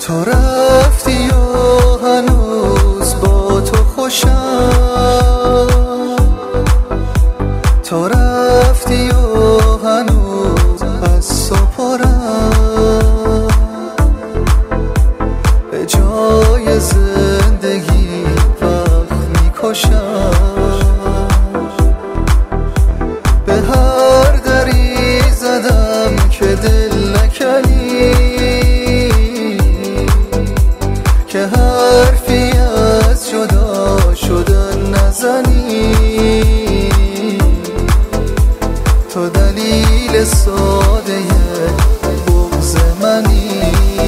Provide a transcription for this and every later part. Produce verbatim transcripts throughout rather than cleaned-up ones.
تو رفتی و هنوز با تو خوشم، تو رفتی و هنوز از تو پرم، به جای زندگی وقت میکشم، به هر دری زدم که دل نکنی، که حرفی از جدا شدن نزنی، تو دلیل ساده بغض منی.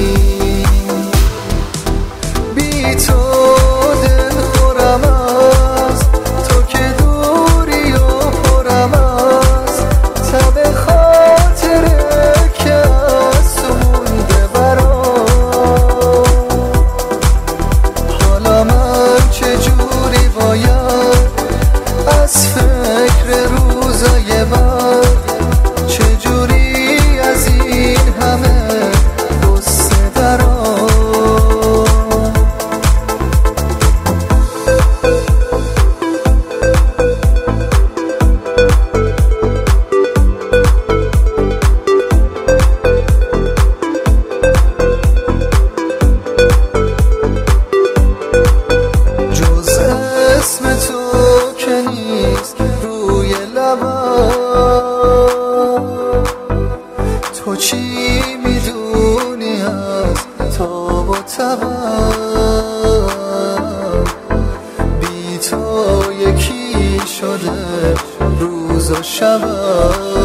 بی تو دل خورم از تو که دوری و پرم از تب خاطره که از تو مونده برام. حالا من چجوری باید از فکر روزای بعد، چجوری از این همه غصه درام. جز اسم تو که نیست روی لبم، تو چی میدونی از تاب و تبم؟ بی تو یکی شده روز و شبم.